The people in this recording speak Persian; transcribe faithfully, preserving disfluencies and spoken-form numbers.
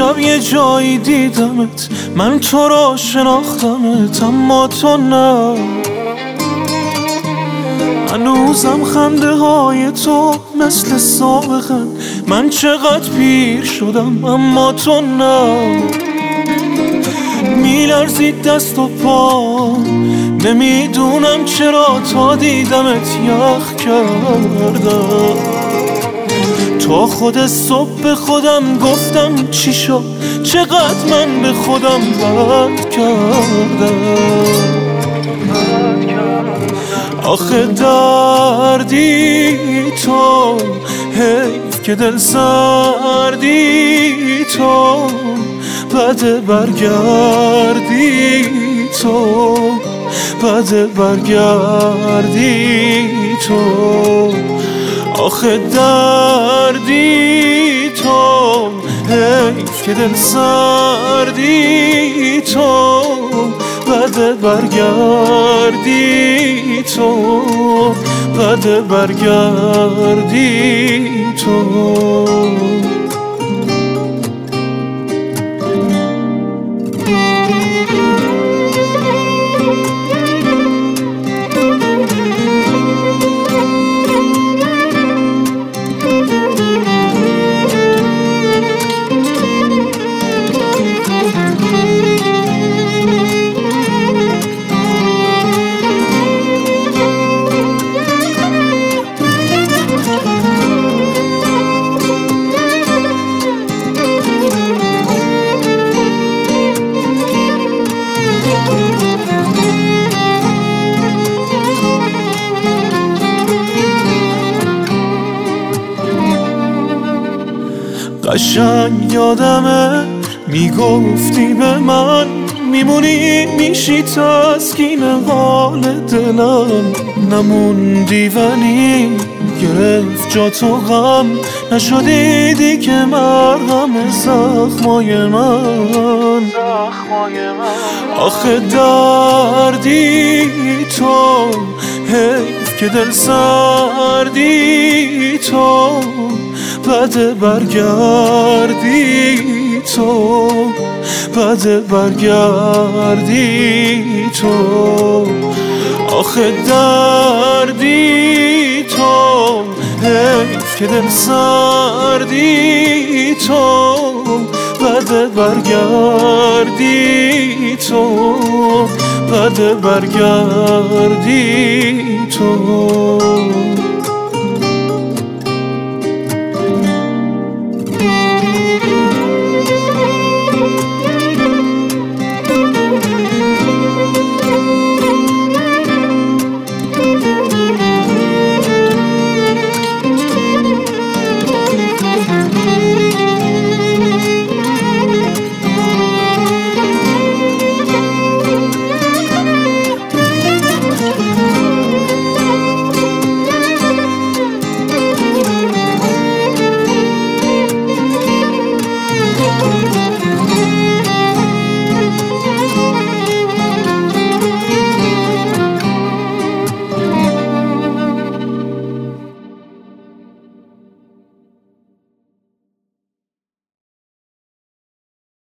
شب یه جایی دیدمت، من تو رو شناختمت اما تو نه. هنوزم خنده های تو مثل سابقن، من چقدر پیر شدم اما تو نه. میلرزید دست و پا، نمیدونم چرا تا دیدمت یخ کردم. تا خود صبح به خودم گفتم چی شد، چقدر من به خودم بد کردم. آخه دردی تو، حیف که دل سردی تو، بده برگردی تو، بده برگردی تو. آخه دردی تو، حیف که دل سردی تو، بده برگردی تو، بده برگردی تو. قشنگ یادمه میگفتی به من، میمونی میشی تسکین حال دلم. نموندی ولی گرفت جا تو غم، نشدی دیگه مرهم زخمای من. آخه دردی تو، حیف که دل سردی تو، بده برگردی تو، بده برگردی تو. آخه دردی تو، حیف که دل سردی تو، بده برگردی تو، بده برگردی تو.